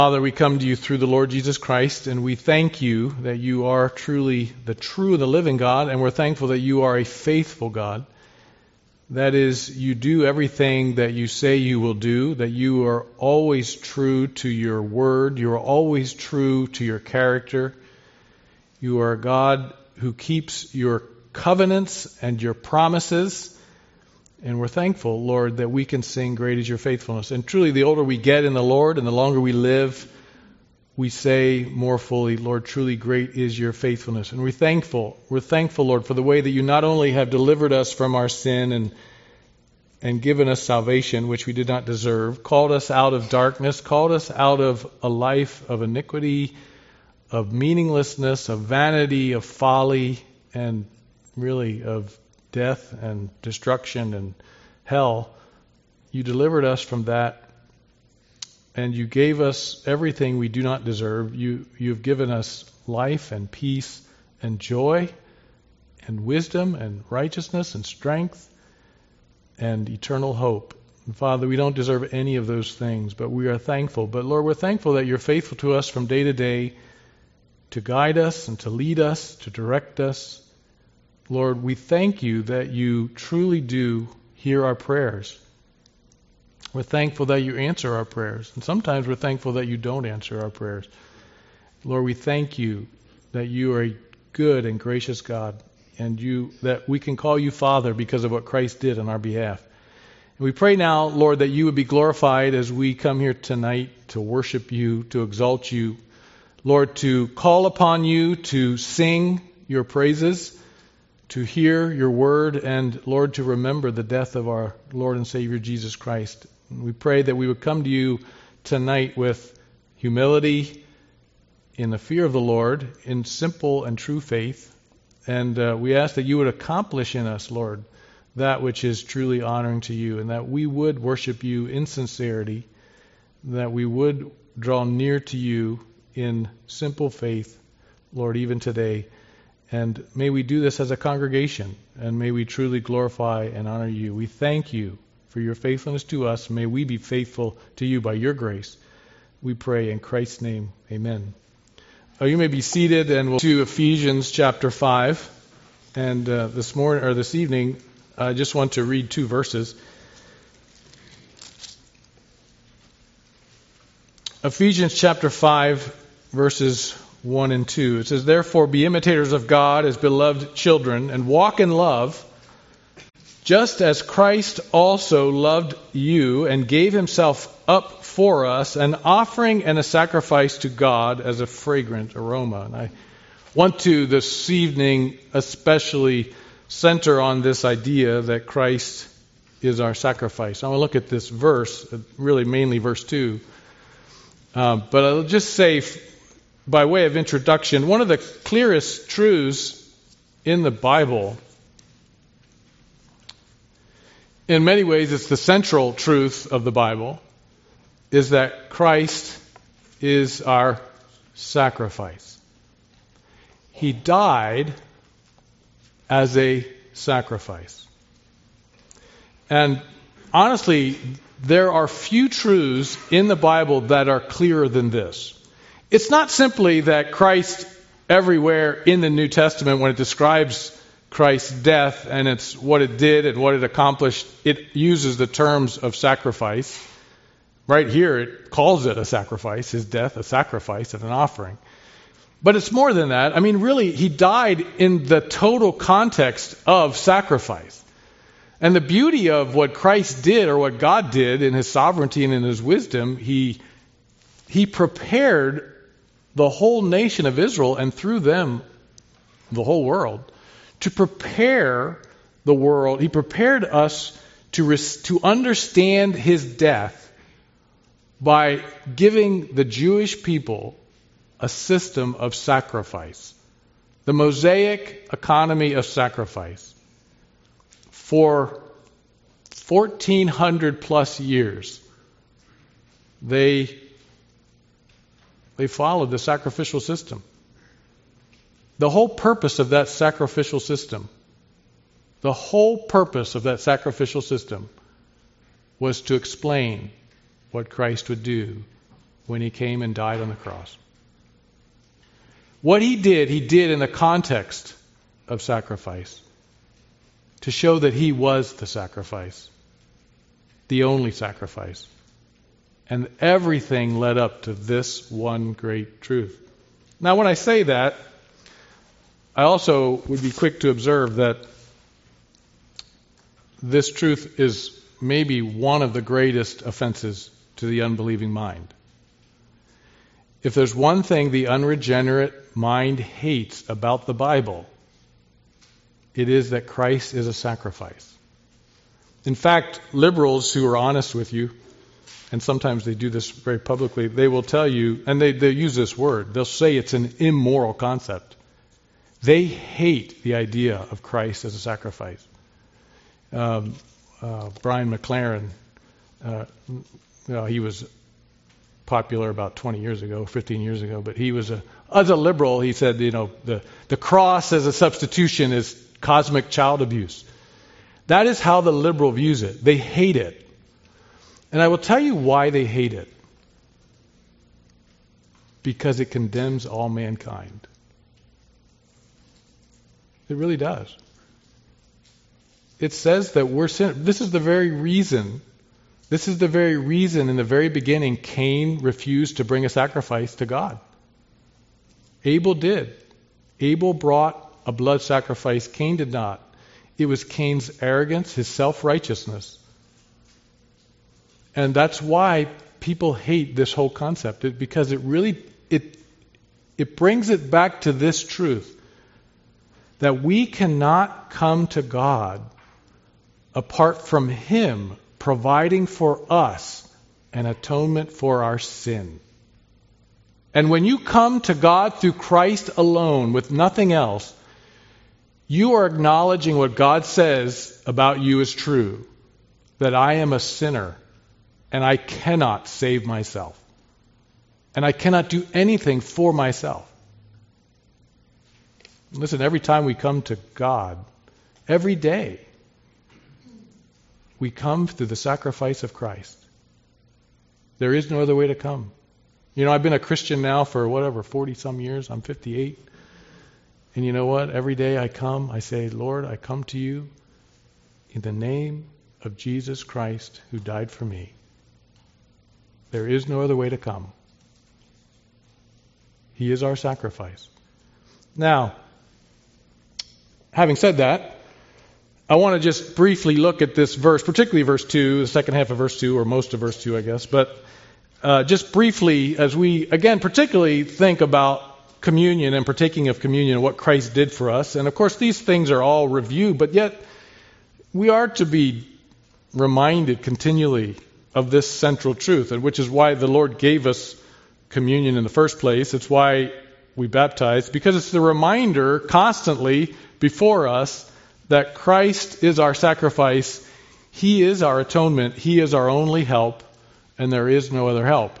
Father, we come to you through the Lord Jesus Christ, and we thank you that you are truly the true and the living God, and we're thankful that you are a faithful God. That is, you do everything that you say you will do, that you are always true to your word, you are always true to your character. You are a God who keeps your covenants and your promises. And we're thankful, Lord, that we can sing, "Great is your faithfulness." And truly, the older we get in the Lord and the longer we live, we say more fully, "Lord, truly great is your faithfulness." And we're thankful, Lord, for the way that you not only have delivered us from our sin and given us salvation, which we did not deserve, called us out of darkness, called us out of a life of iniquity, of meaninglessness, of vanity, of folly, and really of death and destruction and hell. You delivered us from that, and you gave us everything we do not deserve. You've given us life and peace and joy and wisdom and righteousness and strength and eternal hope. And Father, we don't deserve any of those things, but we are thankful. But Lord, we're thankful that you're faithful to us from day to day to guide us and to lead us, to direct us. Lord, we thank you that you truly do hear our prayers. We're thankful that you answer our prayers. And sometimes we're thankful that you don't answer our prayers. Lord, we thank you that you are a good and gracious God, and that we can call you Father because of what Christ did on our behalf. And we pray now, Lord, that you would be glorified as we come here tonight to worship you, to exalt you. Lord, to call upon you, to sing your praises, to hear your word, and, Lord, to remember the death of our Lord and Savior Jesus Christ. And we pray that we would come to you tonight with humility, in the fear of the Lord, in simple and true faith. And we ask that you would accomplish in us, Lord, that which is truly honoring to you, and that we would worship you in sincerity, that we would draw near to you in simple faith, Lord, even today. And may we do this as a congregation, and may we truly glorify and honor you. We thank you for your faithfulness to us. May we be faithful to you by your grace. We pray in Christ's name. Amen. You may be seated, and we'll to Ephesians chapter 5. And this evening, I just want to read 2 verses. Ephesians chapter 5, verses 1 and 2. It says, "Therefore be imitators of God as beloved children, and walk in love, just as Christ also loved you and gave himself up for us, an offering and a sacrifice to God as a fragrant aroma." And I want to this evening especially center on this idea that Christ is our sacrifice. I want to look at this verse, really mainly verse 2. But I'll just say, by way of introduction, one of the clearest truths in the Bible, in many ways it's the central truth of the Bible, is that Christ is our sacrifice. He died as a sacrifice. And honestly, there are few truths in the Bible that are clearer than this. It's not simply that Christ, everywhere in the New Testament, when it describes Christ's death and it's what it did and what it accomplished, it uses the terms of sacrifice. Right here, it calls it a sacrifice, his death, a sacrifice and an offering. But it's more than that. I mean, really, he died in the total context of sacrifice. And the beauty of what Christ did, or what God did in his sovereignty and in his wisdom, he prepared the whole nation of Israel, and through them, the whole world, to prepare the world. He prepared us to understand his death by giving the Jewish people a system of sacrifice, the Mosaic economy of sacrifice. For 1,400 plus years, they followed the sacrificial system. The whole purpose of that sacrificial system was to explain what Christ would do when he came and died on the cross. What he did in the context of sacrifice, to show that he was the sacrifice, the only sacrifice. And everything led up to this one great truth. Now, when I say that, I also would be quick to observe that this truth is maybe one of the greatest offenses to the unbelieving mind. If there's one thing the unregenerate mind hates about the Bible, it is that Christ is a sacrifice. In fact, liberals who are honest with you, and sometimes they do this very publicly, they will tell you, and they use this word, they'll say it's an immoral concept. They hate the idea of Christ as a sacrifice. Brian McLaren, he was popular about 20 years ago, 15 years ago, but he was as a liberal, he said, the cross as a substitution is cosmic child abuse. That is how the liberal views it. They hate it. And I will tell you why they hate it. Because it condemns all mankind. It really does. It says that we're sinners. This is the very reason in the very beginning Cain refused to bring a sacrifice to God. Abel did. Abel brought a blood sacrifice. Cain did not. It was Cain's arrogance, his self-righteousness. And that's why people hate this whole concept, because it brings it back to this truth, that we cannot come to God apart from Him providing for us an atonement for our sin. And when you come to God through Christ alone with nothing else, you are acknowledging what God says about you is true, that I am a sinner and I cannot save myself. And I cannot do anything for myself. Listen, every time we come to God, every day, we come through the sacrifice of Christ. There is no other way to come. I've been a Christian now for 40-some years. I'm 58. And you know what? Every day I come, I say, Lord, I come to you in the name of Jesus Christ who died for me. There is no other way to come. He is our sacrifice. Now, having said that, I want to just briefly look at this verse, particularly verse 2, the second half of verse 2, or most of verse 2, I guess. But just briefly, as we, again, particularly think about communion and partaking of communion and what Christ did for us. And of course, these things are all reviewed, but yet we are to be reminded continually of this central truth, and which is why the Lord gave us communion in the first place. It's why we baptize, because it's the reminder constantly before us that Christ is our sacrifice, He is our atonement, He is our only help, and there is no other help.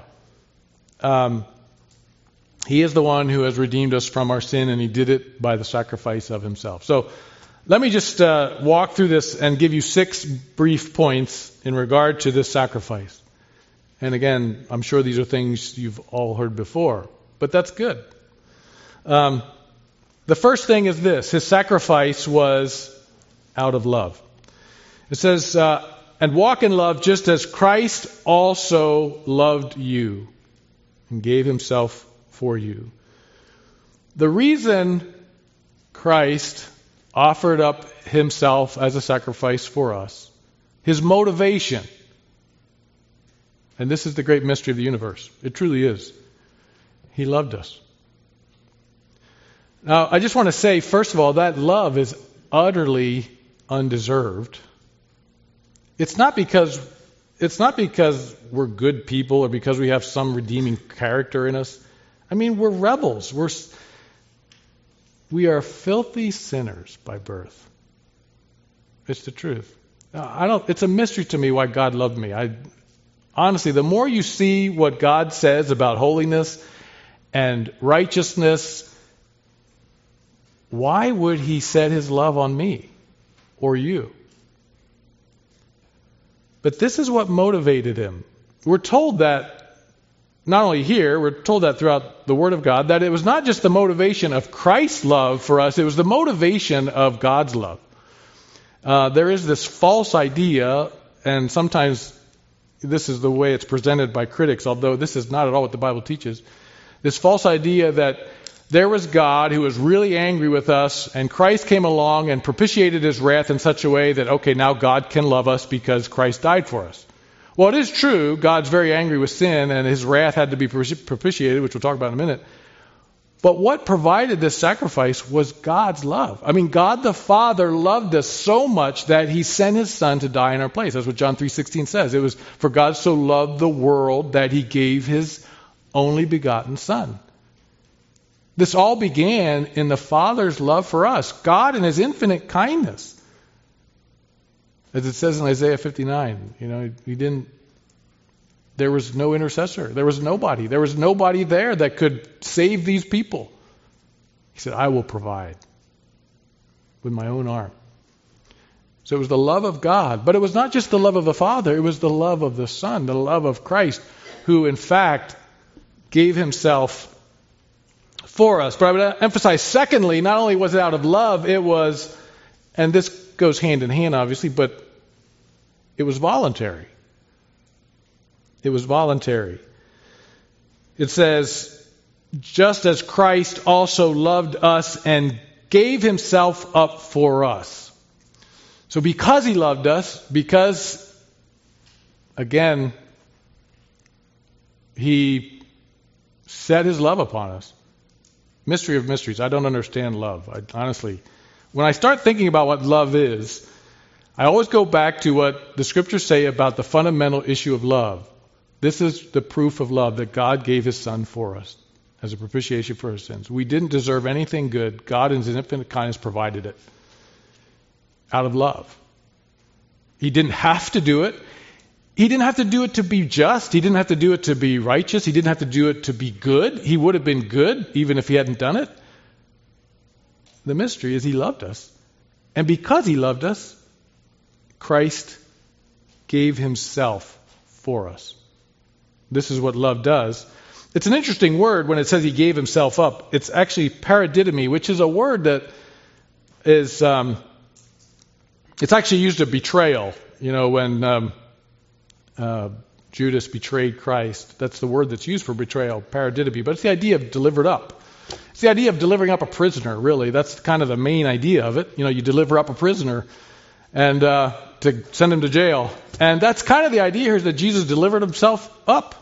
He is the one who has redeemed us from our sin, and He did it by the sacrifice of Himself. So let me just walk through this and give you 6 brief points in regard to this sacrifice. And again, I'm sure these are things you've all heard before, but that's good. The first thing is this: His sacrifice was out of love. It says, and walk in love just as Christ also loved you and gave Himself for you. The reason Christ offered up Himself as a sacrifice for us, His motivation, and this is the great mystery of the universe. It truly is. He loved us. Now, I just want to say, first of all, that love is utterly undeserved. It's not because we're good people or because we have some redeeming character in us. I mean, we're rebels. We are filthy sinners by birth. It's the truth. It's a mystery to me why God loved me. Honestly, the more you see what God says about holiness and righteousness, why would He set His love on me or you? But this is what motivated Him. We're told that not only here, we're told that throughout the Word of God, that it was not just the motivation of Christ's love for us, it was the motivation of God's love. There is this false idea, and sometimes this is the way it's presented by critics, although this is not at all what the Bible teaches. This false idea that there was God who was really angry with us, and Christ came along and propitiated his wrath in such a way that, okay, now God can love us because Christ died for us. Well, it is true, God's very angry with sin, and his wrath had to be propitiated, which we'll talk about in a minute. But what provided this sacrifice was God's love. I mean, God the Father loved us so much that he sent his Son to die in our place. That's what John 3:16 says. It was, for God so loved the world that he gave his only begotten Son. This all began in the Father's love for us. God in his infinite kindness. As it says in Isaiah 59, there was no intercessor. There was nobody. There was nobody there that could save these people. He said, I will provide with my own arm. So it was the love of God. But it was not just the love of the Father. It was the love of the Son, the love of Christ, who in fact gave himself for us. But I would emphasize, secondly, not only was it out of love, it was, and this goes hand in hand obviously, but it was voluntary. It was voluntary. It says, just as Christ also loved us and gave himself up for us. So because he loved us, because, again, he set his love upon us. Mystery of mysteries. I don't understand love. Honestly, when I start thinking about what love is, I always go back to what the scriptures say about the fundamental issue of love. This is the proof of love, that God gave his Son for us as a propitiation for our sins. We didn't deserve anything good. God in his infinite kindness provided it out of love. He didn't have to do it. He didn't have to do it to be just. He didn't have to do it to be righteous. He didn't have to do it to be good. He would have been good even if he hadn't done it. The mystery is he loved us. And because he loved us, Christ gave himself for us. This is what love does. It's an interesting word when it says he gave himself up. It's actually paradidomi, which is a word that is, it's actually used of betrayal. When Judas betrayed Christ, that's the word that's used for betrayal, paradidomi. But it's the idea of delivered up. It's the idea of delivering up a prisoner, really. That's kind of the main idea of it. You deliver up a prisoner and to send him to jail. And that's kind of the idea here, is that Jesus delivered himself up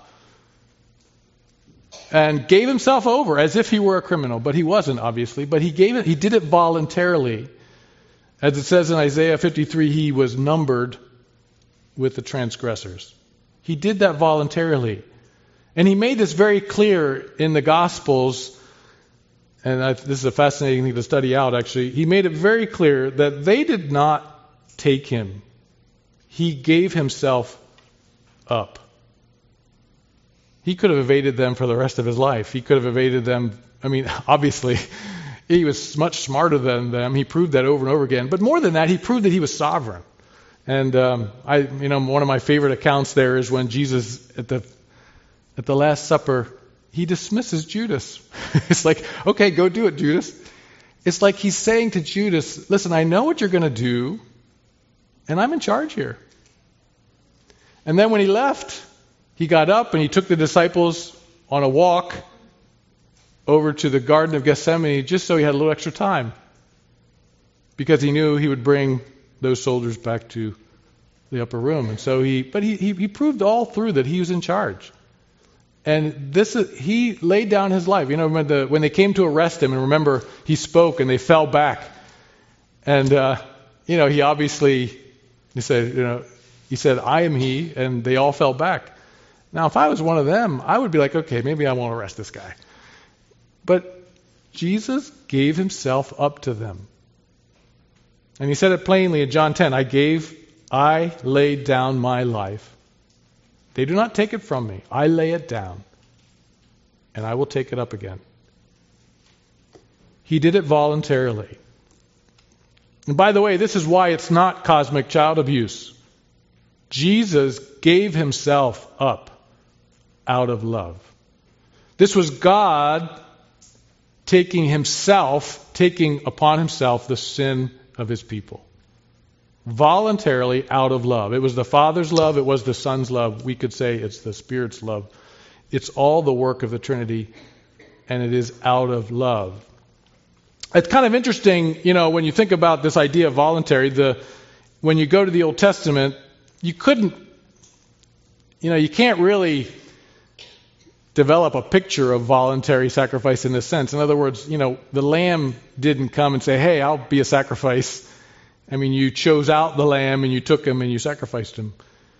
and gave himself over as if he were a criminal. But he wasn't, obviously. But he did it voluntarily. As it says in Isaiah 53, he was numbered with the transgressors. He did that voluntarily. And he made this very clear in the Gospels. And this is a fascinating thing to study out, actually. He made it very clear that they did not take him. He gave himself up. He could have evaded them for the rest of his life. He could have evaded them. Obviously, he was much smarter than them. He proved that over and over again. But more than that, he proved that he was sovereign. And one of my favorite accounts there is when Jesus, at the Last Supper, he dismisses Judas. It's like, okay, go do it, Judas. It's like he's saying to Judas, listen, I know what you're going to do, and I'm in charge here. And then when he left, he got up and he took the disciples on a walk over to the Garden of Gethsemane just so he had a little extra time. Because he knew he would bring those soldiers back to the upper room. And so he proved all through that he was in charge. And he laid down his life. When they came to arrest him, and remember, he spoke and they fell back. And, he obviously, he said, I am he, and they all fell back. Now, if I was one of them, I would be like, okay, maybe I won't arrest this guy. But Jesus gave himself up to them. And he said it plainly in John 10, I laid down my life. They do not take it from me. I lay it down, and I will take it up again. He did it voluntarily. And by the way, this is why it's not cosmic child abuse. Jesus gave himself up out of love. This was God taking upon himself the sin of his people. Voluntarily, out of love. It was the Father's love, it was the Son's love. We could say it's the Spirit's love. It's all the work of the Trinity, and it is out of love. It's kind of interesting, when you think about this idea of voluntary, when you go to the Old Testament, you can't really develop a picture of voluntary sacrifice in this sense. In other words, the lamb didn't come and say, hey, I'll be a sacrifice. I mean, you chose out the lamb and you took him and you sacrificed him.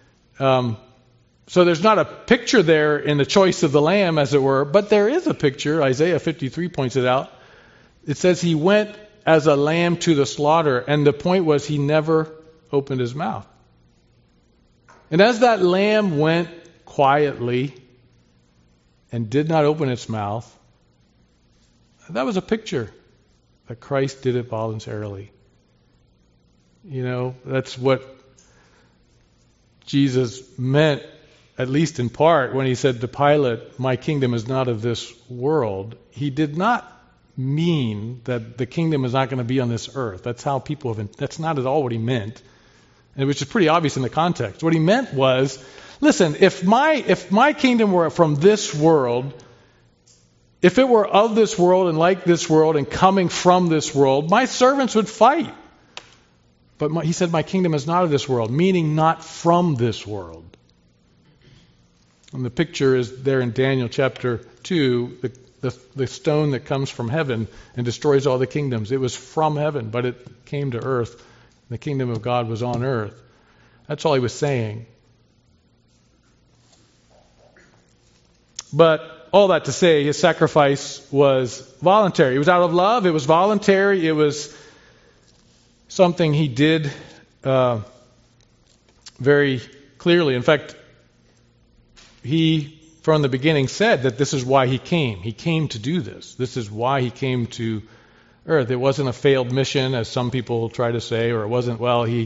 So there's not a picture there in the choice of the lamb, as it were, but there is a picture. Isaiah 53 points it out. It says he went as a lamb to the slaughter, and the point was he never opened his mouth. And as that lamb went quietly and did not open its mouth, that was a picture that Christ did it voluntarily. That's what Jesus meant, at least in part, when he said to Pilate, my kingdom is not of this world. He did not mean that the kingdom is not going to be on this earth. That's how people that's not at all what he meant. And which is pretty obvious in the context. What he meant was, listen, if my kingdom were from this world, if it were of this world and like this world and coming from this world, my servants would fight. But he said, my kingdom is not of this world, meaning not from this world. And the picture is there in Daniel chapter 2, the stone that comes from heaven and destroys all the kingdoms. It was from heaven, but it came to earth. The kingdom of God was on earth. That's all he was saying. But all that to say, his sacrifice was voluntary. It was out of love. It was voluntary. It was something he did very clearly. In fact, he, from the beginning, said that this is why he came. He came to do this. This is why he came to earth. It wasn't a failed mission, as some people try to say, or it wasn't,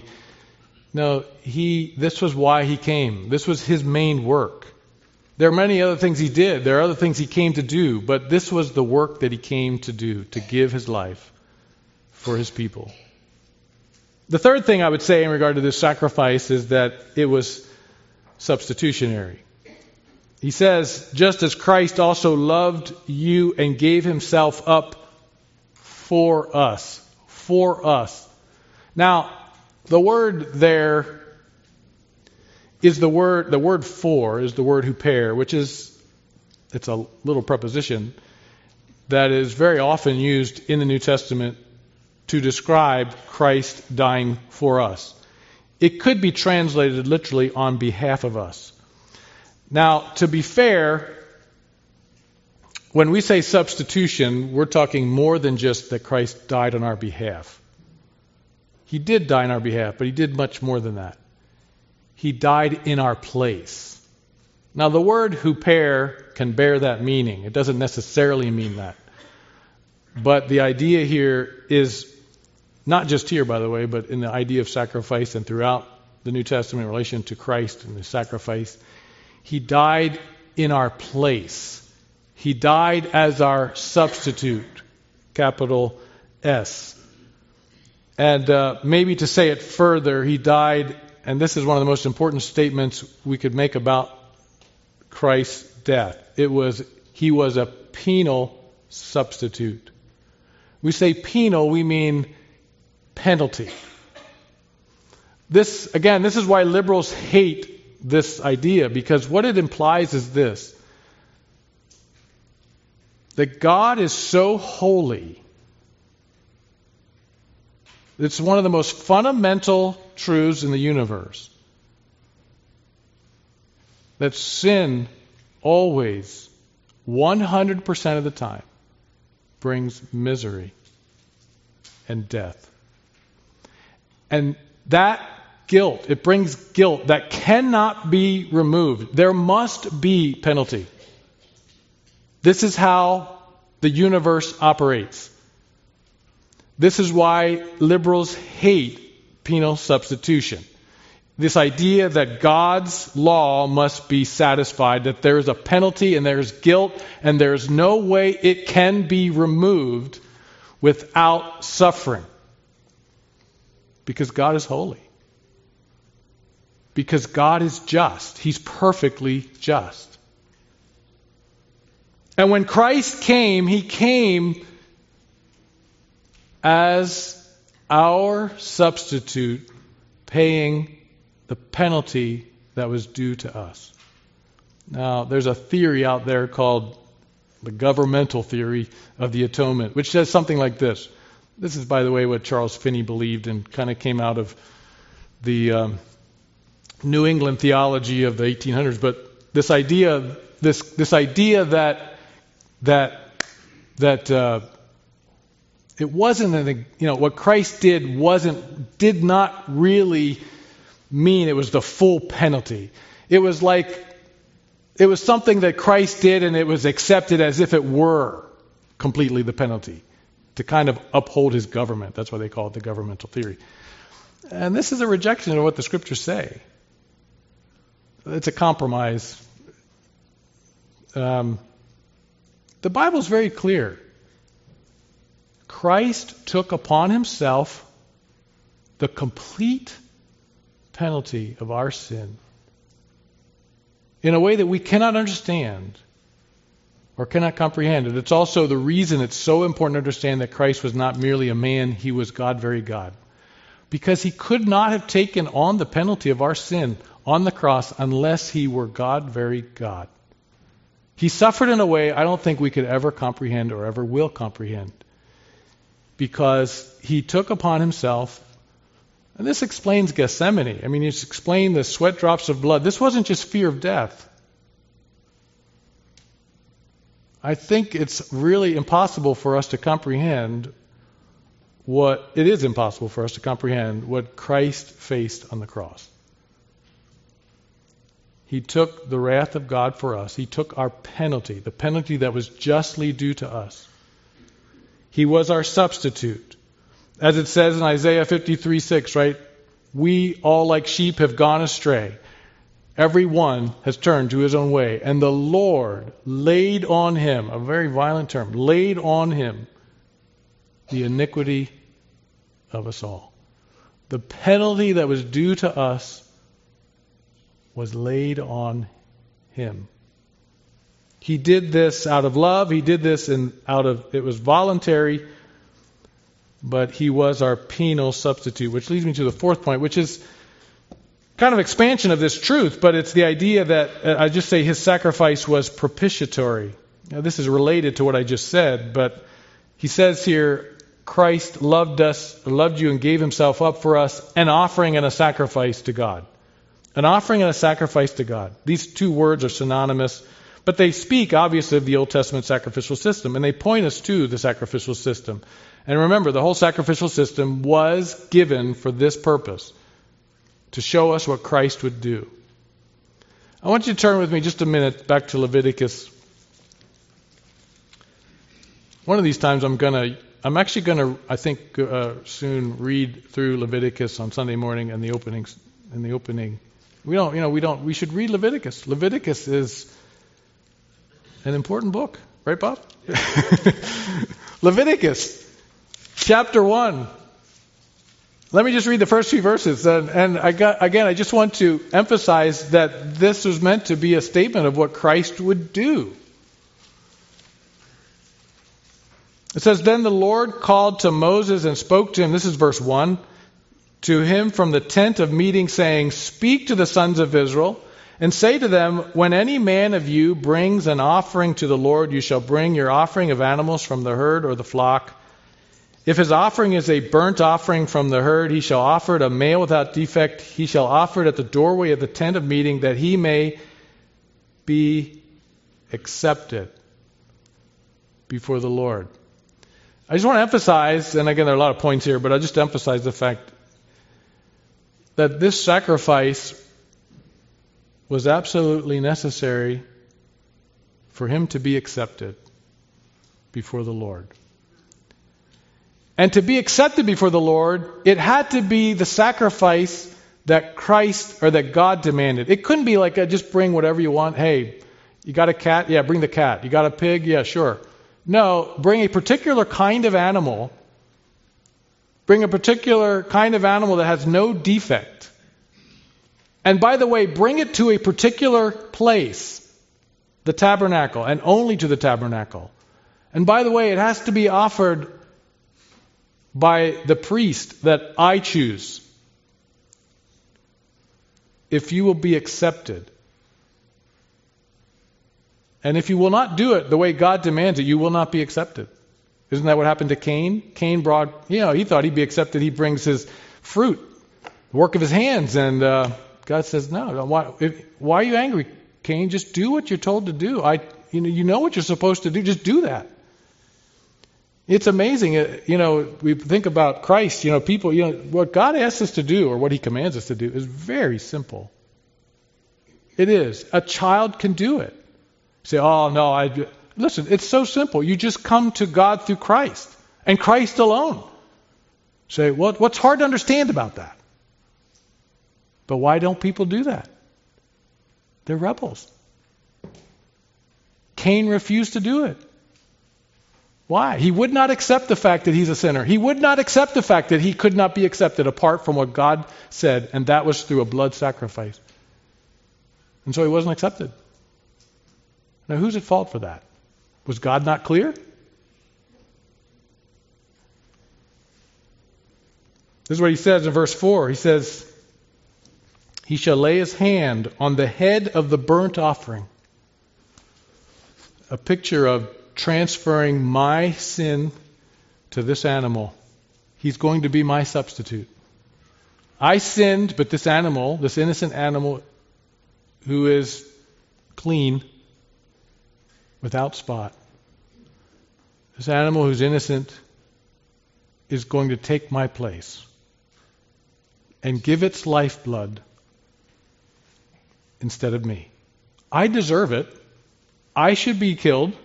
this was why he came. This was his main work. There are many other things he did. There are other things he came to do, but this was the work that he came to do, to give his life for his people. The third thing I would say in regard to this sacrifice is that it was substitutionary. He says, just as Christ also loved you and gave himself up for us. For us. Now, the word there is the word for is the word huper, which is, it's a little preposition that is very often used in the New Testament to describe Christ dying for us. It could be translated literally on behalf of us. Now, to be fair, when we say substitution, we're talking more than just that Christ died on our behalf. He did die on our behalf, but he did much more than that. He died in our place. Now, the word huper can bear that meaning. It doesn't necessarily mean that. But the idea here is, not just here, by the way, but in the idea of sacrifice and throughout the New Testament in relation to Christ and the sacrifice, he died in our place. He died as our substitute, capital S. And maybe to say it further, he died, and this is one of the most important statements we could make about Christ's death. He was a penal substitute. We say penal, we mean penalty. This is why liberals hate this idea, because what it implies is this: that God is so holy. It's one of the most fundamental truths in the universe, that sin always, 100% of the time, brings misery and death. And that guilt, it brings guilt that cannot be removed. There must be penalty. This is how the universe operates. This is why liberals hate penal substitution. This idea that God's law must be satisfied, that there is a penalty and there's guilt and there's no way it can be removed without suffering. Because God is holy. Because God is just. He's perfectly just. And when Christ came, He came as our substitute, paying the penalty that was due to us. Now, there's a theory out there called the governmental theory of the atonement, which says something like this. This is, by the way, what Charles Finney believed and kind of came out of the New England theology of the 1800s. But this idea, this idea that it wasn't what Christ did not really mean it was the full penalty. It was something that Christ did and it was accepted as if it were completely the penalty to kind of uphold His government. That's why they call it the governmental theory. And this is a rejection of what the Scriptures say. It's a compromise. The Bible's very clear. Christ took upon Himself the complete penalty of our sin in a way that we cannot understand or cannot comprehend. And it's also the reason it's so important to understand that Christ was not merely a man, He was God, very God. Because He could not have taken on the penalty of our sin on the cross unless He were God, very God. He suffered in a way I don't think we could ever comprehend or ever will comprehend. Because He took upon Himself, and this explains Gethsemane. I mean, it's explained the sweat drops of blood. This wasn't just fear of death. I think it's really impossible for us to comprehend it is impossible for us to comprehend what Christ faced on the cross. He took the wrath of God for us. He took our penalty, the penalty that was justly due to us. He was our substitute. As it says in Isaiah 53:6, right? We all like sheep have gone astray. Every one has turned to his own way. And the Lord laid on Him, a very violent term, laid on Him the iniquity of us all. The penalty that was due to us was laid on Him. He did this out of love. He did this it was voluntary, but He was our penal substitute, which leads me to the fourth point, which is kind of expansion of this truth, but it's the idea that I just say His sacrifice was propitiatory. Now, this is related to what I just said, but he says here, Christ loved you and gave Himself up for us, an offering and a sacrifice to God. An offering and a sacrifice to God. These two words are synonymous, but they speak obviously of the Old Testament sacrificial system, and they point us to the sacrificial system. And remember, the whole sacrificial system was given for this purpose, to show us what Christ would do. I want you to turn with me just a minute back to Leviticus. One of these times I'm actually going to, I think, soon read through Leviticus on Sunday morning and the opening. We should read Leviticus. Leviticus is an important book. Right, Bob? Leviticus, chapter 1. Let me just read the first few verses. And I just want to emphasize that this was meant to be a statement of what Christ would do. It says, Then the Lord called to Moses and spoke to him. This is verse 1. To him from the tent of meeting, saying, Speak to the sons of Israel, and say to them, When any man of you brings an offering to the Lord, you shall bring your offering of animals from the herd or the flock. If his offering is a burnt offering from the herd, he shall offer it a male without defect. He shall offer it at the doorway of the tent of meeting, that he may be accepted before the Lord. I just want to emphasize, and again there are a lot of points here, but I'll just emphasize the fact that this sacrifice was absolutely necessary for him to be accepted before the Lord. And to be accepted before the Lord, it had to be the sacrifice that Christ or that God demanded. It couldn't be like, just bring whatever you want. Hey, you got a cat? Yeah, bring the cat. You got a pig? Yeah, sure. No, bring a particular kind of animal. Bring a particular kind of animal that has no defect. And by the way, bring it to a particular place, the tabernacle, and only to the tabernacle. And by the way, it has to be offered by the priest that I choose. If you will be accepted. And if you will not do it the way God demands it, you will not be accepted. Isn't that what happened to Cain? Cain brought, he thought he'd be accepted. He brings his fruit, the work of his hands. And God says, no, why are you angry, Cain? Just do what you're told to do. You know what you're supposed to do. Just do that. It's amazing. We think about Christ, people, what God asks us to do or what he commands us to do is very simple. It is. A child can do it. Say, oh, no, listen, it's so simple. You just come to God through Christ and Christ alone. Say, what's hard to understand about that? But why don't people do that? They're rebels. Cain refused to do it. Why? He would not accept the fact that he's a sinner. He would not accept the fact that he could not be accepted apart from what God said, and that was through a blood sacrifice. And so he wasn't accepted. Now, who's at fault for that? Was God not clear? This is what he says in verse 4. He says, he shall lay his hand on the head of the burnt offering. A picture of transferring my sin to this animal. He's going to be my substitute. I sinned, but this animal, this innocent animal who is clean, without spot, this animal who's innocent is going to take my place and give its lifeblood instead of me. I deserve it. I should be killed.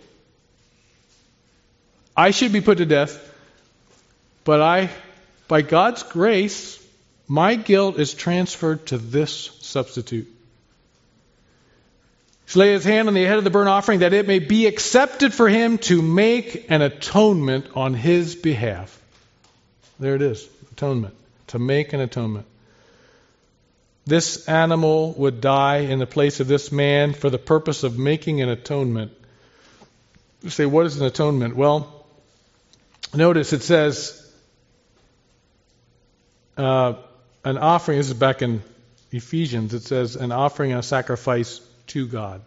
I should be put to death, but by God's grace, my guilt is transferred to this substitute. He shall lay his hand on the head of the burnt offering that it may be accepted for him to make an atonement on his behalf. There it is, atonement, to make an atonement. This animal would die in the place of this man for the purpose of making an atonement. You say, what is an atonement? Well, notice it says an offering. This is back in Ephesians. It says an offering and a sacrifice to God.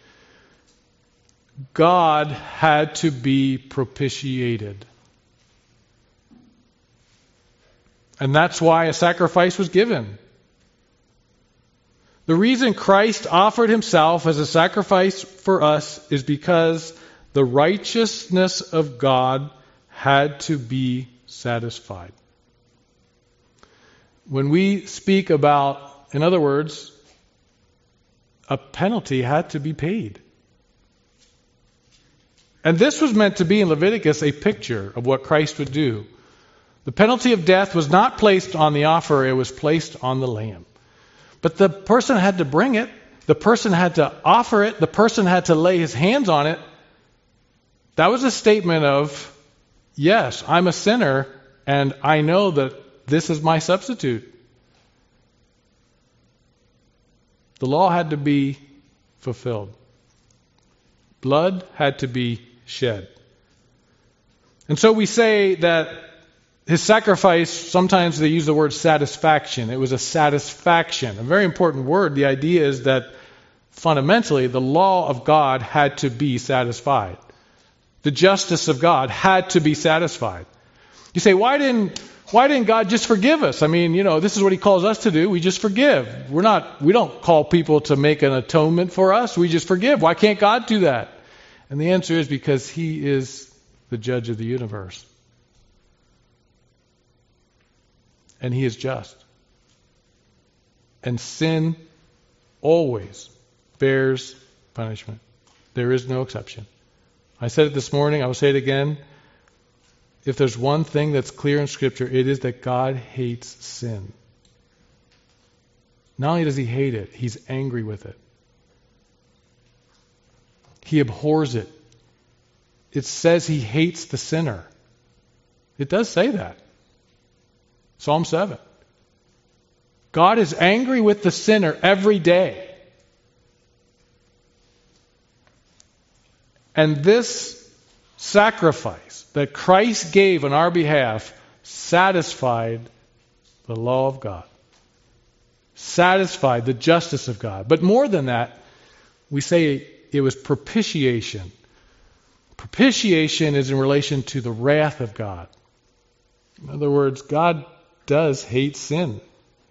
God had to be propitiated. And that's why a sacrifice was given. The reason Christ offered himself as a sacrifice for us is because the righteousness of God had to be satisfied. When we speak about, in other words, a penalty had to be paid. And this was meant to be in Leviticus a picture of what Christ would do. The penalty of death was not placed on the offerer, it was placed on the lamb. But the person had to bring it, the person had to offer it, the person had to lay his hands on it. That was a statement of, yes, I'm a sinner, and I know that this is my substitute. The law had to be fulfilled. Blood had to be shed. And so we say that his sacrifice, sometimes they use the word satisfaction. It was a satisfaction, a very important word. The idea is that fundamentally the law of God had to be satisfied. The justice of God had to be satisfied. You say, why didn't God just forgive us? I mean, this is what he calls us to do. We just forgive. We don't call people to make an atonement for us. We just forgive. Why can't God do that? And the answer is because he is the judge of the universe. And he is just. And sin always bears punishment. There is no exception. I said it this morning, I will say it again. If there's one thing that's clear in Scripture, it is that God hates sin. Not only does he hate it, he's angry with it. He abhors it. It says he hates the sinner. It does say that. Psalm 7. God is angry with the sinner every day. And this sacrifice that Christ gave on our behalf satisfied the law of God. Satisfied the justice of God. But more than that, we say it was propitiation. Propitiation is in relation to the wrath of God. In other words, God does hate sin.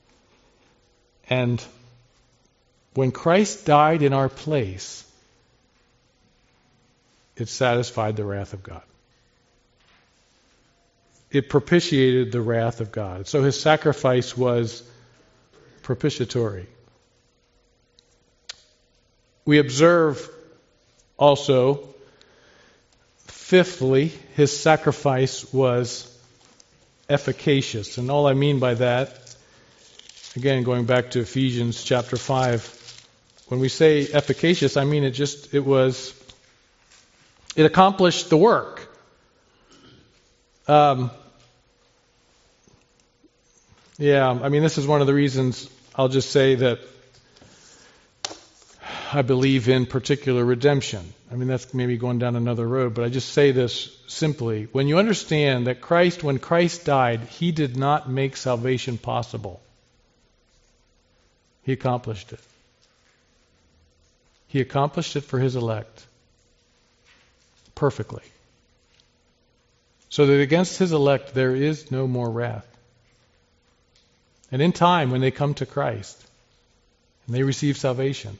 And when Christ died in our place, it satisfied the wrath of God. It propitiated the wrath of God. So his sacrifice was propitiatory. We observe also, fifthly, his sacrifice was efficacious. And all I mean by that, again, going back to Ephesians chapter 5, when we say efficacious, I mean it accomplished the work. This is one of the reasons I'll just say that I believe in particular redemption. That's maybe going down another road, but I just say this simply. When you understand that when Christ died, he did not make salvation possible. He accomplished it. He accomplished it for his elect. Perfectly. So that against his elect there is no more wrath. And in time, when they come to Christ and they receive salvation,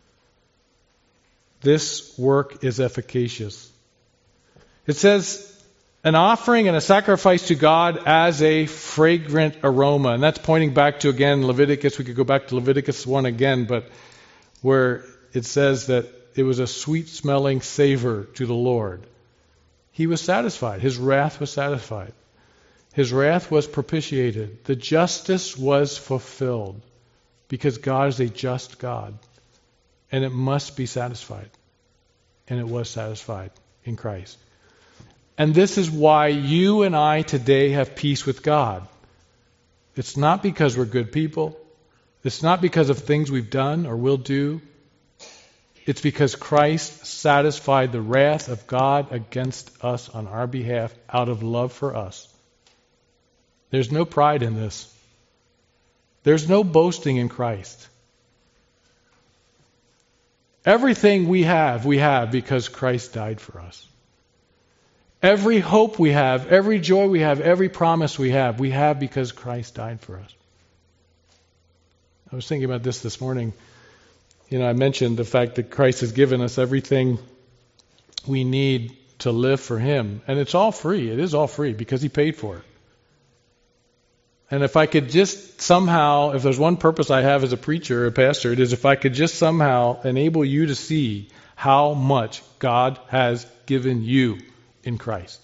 this work is efficacious. It says, an offering and a sacrifice to God as a fragrant aroma. And that's pointing back to, again, Leviticus. We could go back to Leviticus 1 again, but where it says that it was a sweet-smelling savor to the Lord. He was satisfied. His wrath was satisfied. His wrath was propitiated. The justice was fulfilled because God is a just God. And it must be satisfied. And it was satisfied in Christ. And this is why you and I today have peace with God. It's not because we're good people. It's not because of things we've done or will do. It's because Christ satisfied the wrath of God against us on our behalf out of love for us. There's no pride in this. There's no boasting in Christ. Everything we have because Christ died for us. Every hope we have, every joy we have, every promise we have because Christ died for us. I was thinking about this morning. I mentioned the fact that Christ has given us everything we need to live for Him. And it's all free. It is all free because He paid for it. And if I could just somehow, if there's one purpose I have as a preacher or a pastor, it is if I could just somehow enable you to see how much God has given you in Christ.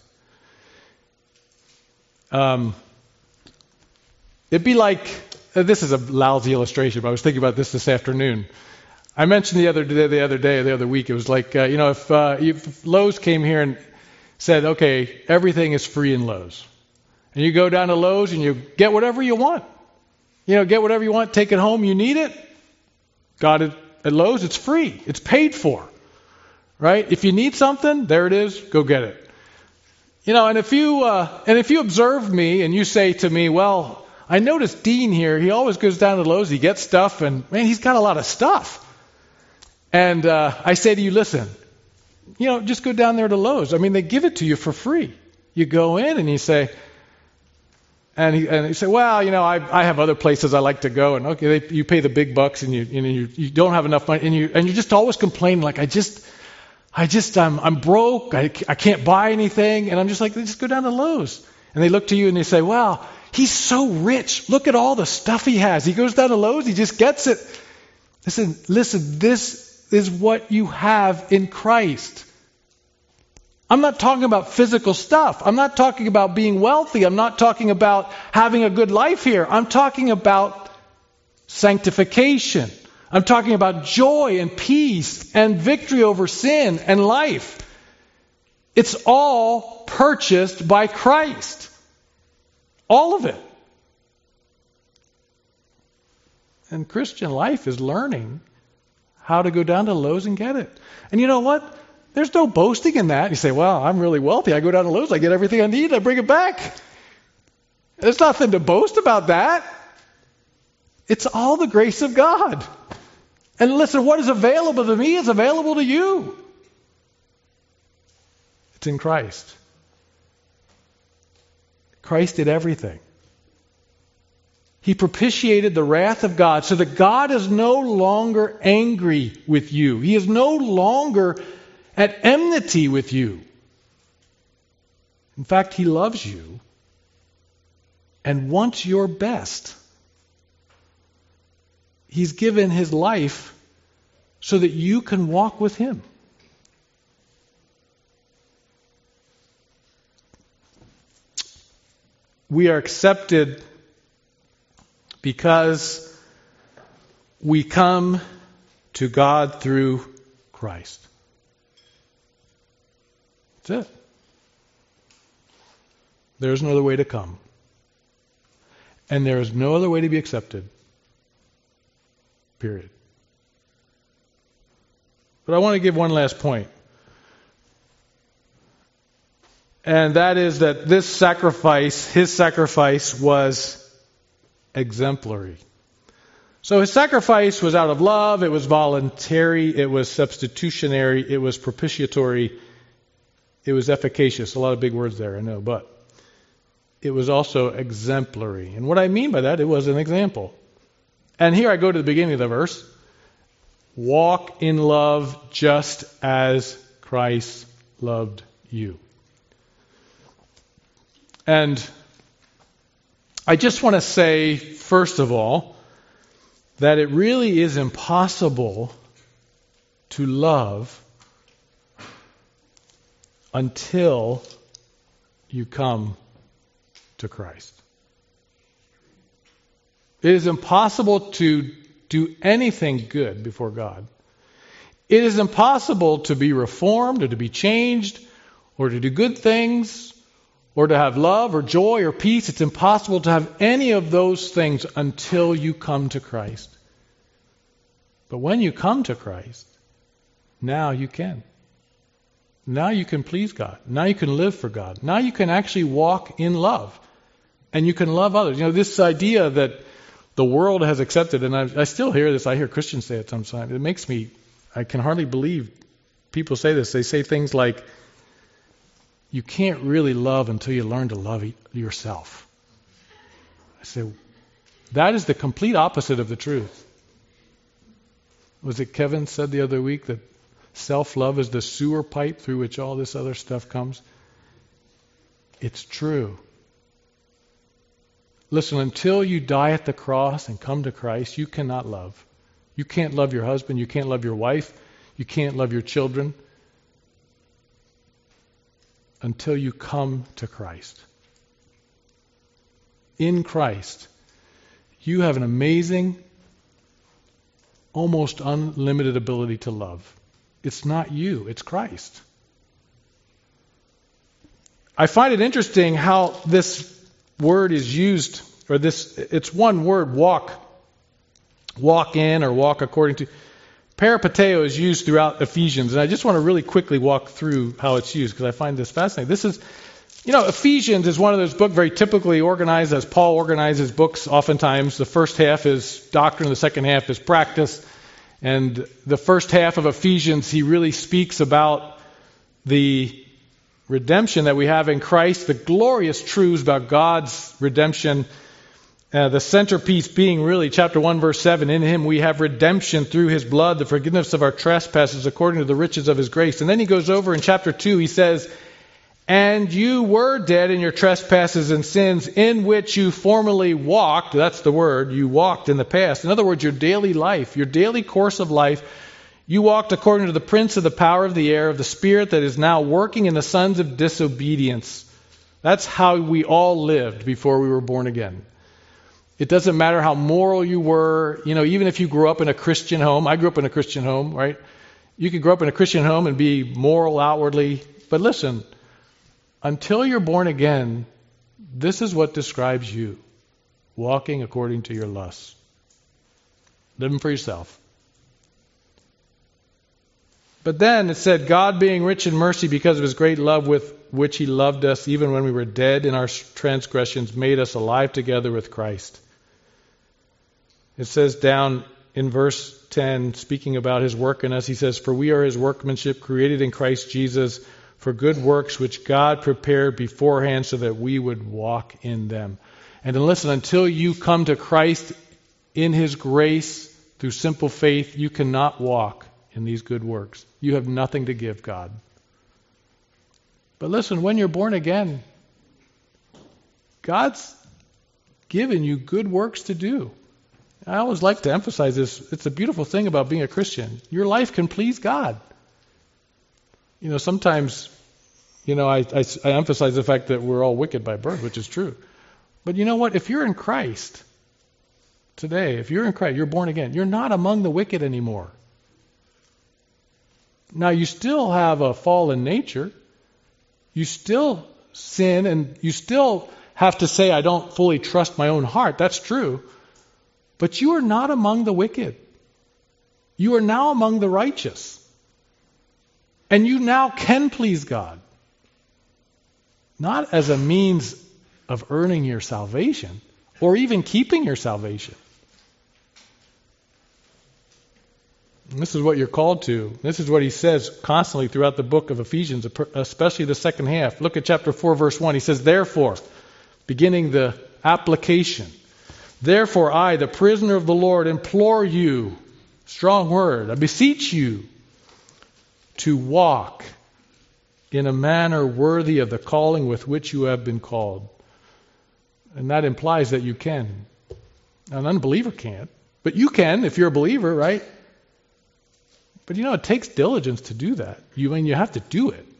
It'd be like, this is a lousy illustration, but I was thinking about this afternoon. I mentioned the other week, it was like, if Lowe's came here and said, okay, everything is free in Lowe's. And you go down to Lowe's and you get whatever you want. Get whatever you want, take it home, you need it. Got it at Lowe's, it's free. It's paid for. Right? If you need something, there it is, go get it. And if you observe me and you say to me, well, I noticed Dean here, he always goes down to Lowe's, he gets stuff, and man, he's got a lot of stuff. And I say to you, listen, just go down there to Lowe's. They give it to you for free. You go in and you say, and you say, well, I have other places I like to go, and okay, you pay the big bucks, and you don't have enough money, and you're just always complaining, like I'm broke, I can't buy anything, and I'm just like, just go down to Lowe's, and they look to you and they say, wow, he's so rich. Look at all the stuff he has. He goes down to Lowe's, he just gets it. Listen, this is what you have in Christ. I'm not talking about physical stuff. I'm not talking about being wealthy. I'm not talking about having a good life here. I'm talking about sanctification. I'm talking about joy and peace and victory over sin and life. It's all purchased by Christ. All of it. And Christian life is learning how to go down to Lowe's and get it. And you know what? There's no boasting in that. You say, well, I'm really wealthy. I go down to Lowe's, I get everything I need, I bring it back. There's nothing to boast about that. It's all the grace of God. And listen, what is available to me is available to you. It's in Christ. Christ did everything. He propitiated the wrath of God so that God is no longer angry with you. He is no longer at enmity with you. In fact, He loves you and wants your best. He's given His life so that you can walk with Him. We are accepted because we come to God through Christ. That's it. There's no other way to come. And there is no other way to be accepted. Period. But I want to give one last point. And that is that this sacrifice, His sacrifice, was exemplary. So His sacrifice was out of love, it was voluntary, it was substitutionary, it was propitiatory, it was efficacious. A lot of big words there, I know, but it was also exemplary. And what I mean by that, it was an example. And here I go to the beginning of the verse. Walk in love just as Christ loved you. And I just want to say, first of all, that it really is impossible to love until you come to Christ. It is impossible to do anything good before God. It is impossible to be reformed or to be changed or to do good things or to have love or joy or peace. It's impossible to have any of those things until you come to Christ. But when you come to Christ, now you can. Now you can please God. Now you can live for God. Now you can actually walk in love. And you can love others. You know, this idea that the world has accepted, and I still hear this, I hear Christians say it sometimes. It makes me, I can hardly believe people say this. They say things like, you can't really love until you learn to love yourself. I say, that is the complete opposite of the truth. Was it Kevin said the other week that self-love is the sewer pipe through which all this other stuff comes? It's true. Listen, until you die at the cross and come to Christ, you cannot love. You can't love your husband. You can't love your wife. You can't love your children until you come to Christ. In Christ, you have an amazing, almost unlimited ability to love. It's not you, it's Christ. I find it interesting how this word is used, or it's one word, walk in or walk according to. Peripateo is used throughout Ephesians, and I just want to really quickly walk through how it's used because I find this fascinating. This is, Ephesians is one of those books very typically organized as Paul organizes books oftentimes. The first half is doctrine, the second half is practice. And the first half of Ephesians, he really speaks about the redemption that we have in Christ, the glorious truths about God's redemption. The centerpiece being really chapter 1, verse 7. In Him we have redemption through His blood, the forgiveness of our trespasses according to the riches of His grace. And then he goes over in chapter 2, he says, and you were dead in your trespasses and sins in which you formerly walked. That's the word. You walked in the past. In other words, your daily life, your daily course of life. You walked according to the prince of the power of the air, of the spirit that is now working in the sons of disobedience. That's how we all lived before we were born again. It doesn't matter how moral you were. Even if you grew up in a Christian home. I grew up in a Christian home, right? You could grow up in a Christian home and be moral outwardly. But listen, until you're born again, this is what describes you. Walking according to your lusts. Living for yourself. But then it said, God being rich in mercy because of his great love with which he loved us, even when we were dead in our transgressions, made us alive together with Christ. It says down in verse 10, speaking about his work in us, he says, for we are his workmanship, created in Christ Jesus for good works, which God prepared beforehand so that we would walk in them. And then listen, until you come to Christ in his grace through simple faith, you cannot walk in these good works. You have nothing to give God. But listen, when you're born again, God's given you good works to do. I always like to emphasize this. It's a beautiful thing about being a Christian. Your life can please God. Sometimes, I emphasize the fact that we're all wicked by birth, which is true. But you know what? If you're in Christ today, if you're in Christ, you're born again, you're not among the wicked anymore. Now, you still have a fallen nature. You still sin, and you still have to say, I don't fully trust my own heart. That's true. But you are not among the wicked. You are now among the righteous. And you now can please God. Not as a means of earning your salvation, or even keeping your salvation. And this is what you're called to. This is what he says constantly throughout the book of Ephesians, especially the second half. Look at chapter 4, verse 1. He says, therefore, beginning the application, therefore I, the prisoner of the Lord, implore you, strong word, I beseech you, to walk in a manner worthy of the calling with which you have been called. And that implies that you can. An unbeliever can't. But you can if you're a believer, right? But it takes diligence to do that. You have to do it. It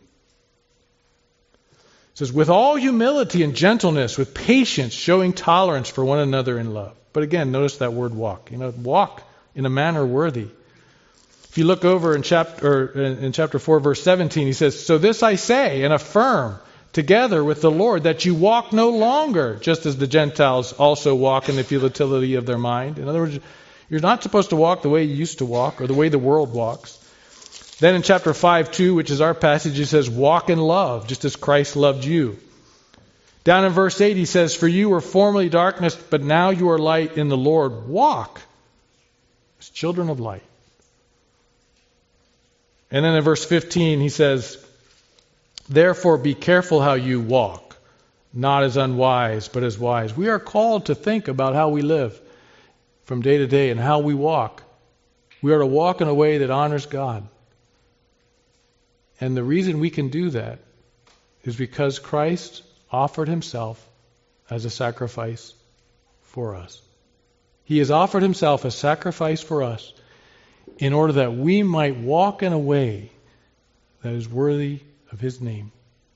says, with all humility and gentleness, with patience, showing tolerance for one another in love. But again, notice that word walk. Walk in a manner worthy. If you look over in chapter 4, verse 17, he says, so this I say and affirm together with the Lord, that you walk no longer, just as the Gentiles also walk in the futility of their mind. In other words, you're not supposed to walk the way you used to walk, or the way the world walks. Then in chapter 5:2, which is our passage, he says, walk in love, just as Christ loved you. Down in verse 8, he says, for you were formerly darkness, but now you are light in the Lord. Walk as children of light. And then in verse 15, he says, therefore be careful how you walk, not as unwise, but as wise. We are called to think about how we live from day to day and how we walk. We are to walk in a way that honors God. And the reason we can do that is because Christ offered himself as a sacrifice for us. He has offered himself as sacrifice for us in order that we might walk in a way that is worthy of his name.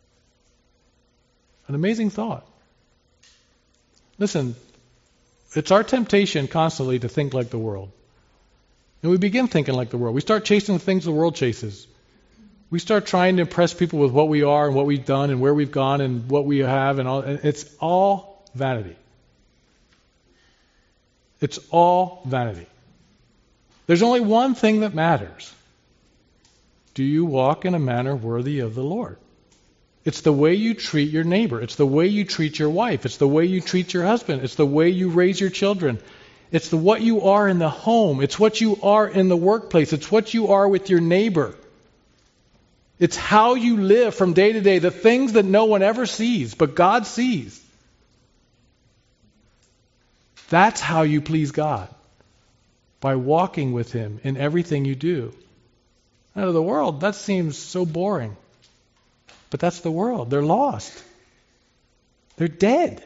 An amazing thought. Listen, it's our temptation constantly to think like the world. And we begin thinking like the world. We start chasing the things the world chases. We start trying to impress people with what we are and what we've done and where we've gone and what we have and all. And it's all vanity. It's all vanity. There's only one thing that matters. Do you walk in a manner worthy of the Lord? It's the way you treat your neighbor. It's the way you treat your wife. It's the way you treat your husband. It's the way you raise your children. It's what you are in the home. It's what you are in the workplace. It's what you are with your neighbor. It's how you live from day to day, the things that no one ever sees, but God sees. That's how you please God, by walking with him in everything you do. Out of the world, that seems so boring. But that's the world. They're lost. They're dead.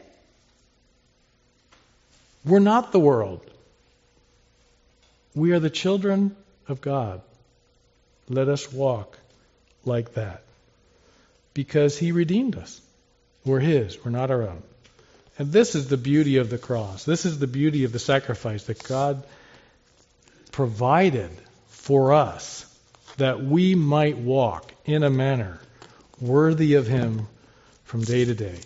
We're not the world. We are the children of God. Let us walk like that. Because he redeemed us. We're his. We're not our own. And this is the beauty of the cross. This is the beauty of the sacrifice that God provided for us, that we might walk in a manner worthy of Him from day to day.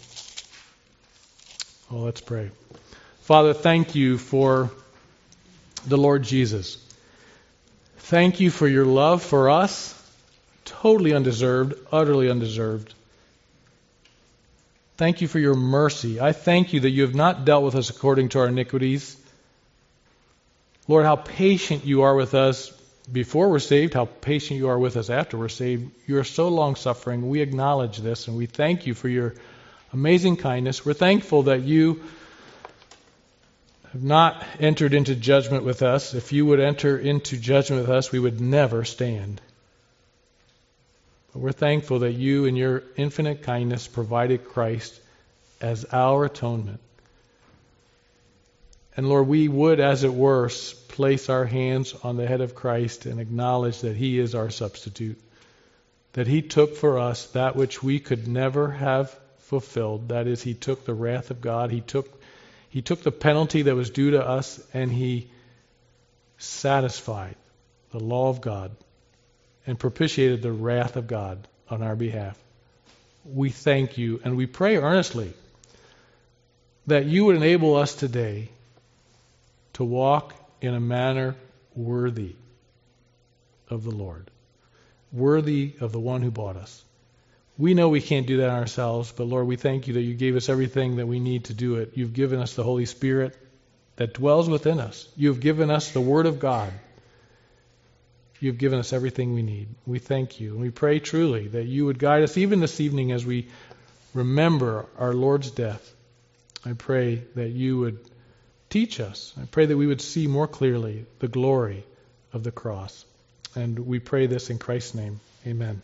Well, let's pray. Father, thank you for the Lord Jesus. Thank you for your love for us, totally undeserved, utterly undeserved. Thank you for your mercy. I thank you that you have not dealt with us according to our iniquities. Lord, how patient you are with us before we're saved, how patient you are with us after we're saved. You are so long-suffering. We acknowledge this, and we thank you for your amazing kindness. We're thankful that you have not entered into judgment with us. If you would enter into judgment with us, we would never stand. But we're thankful that you, in your infinite kindness, provided Christ as our atonement. And Lord, we would, as it were, place our hands on the head of Christ and acknowledge that He is our substitute, that He took for us that which we could never have fulfilled. That is, He took the wrath of God. He took the penalty that was due to us, and He satisfied the law of God and propitiated the wrath of God on our behalf. We thank you, and we pray earnestly that you would enable us today to walk in a manner worthy of the Lord, worthy of the one who bought us. We know we can't do that ourselves, but Lord, we thank you that you gave us everything that we need to do it. You've given us the Holy Spirit that dwells within us. You've given us the Word of God. You've given us everything we need. We thank you. And we pray truly that you would guide us even this evening as we remember our Lord's death. I pray that you would teach us. I pray that we would see more clearly the glory of the cross. And we pray this in Christ's name. Amen.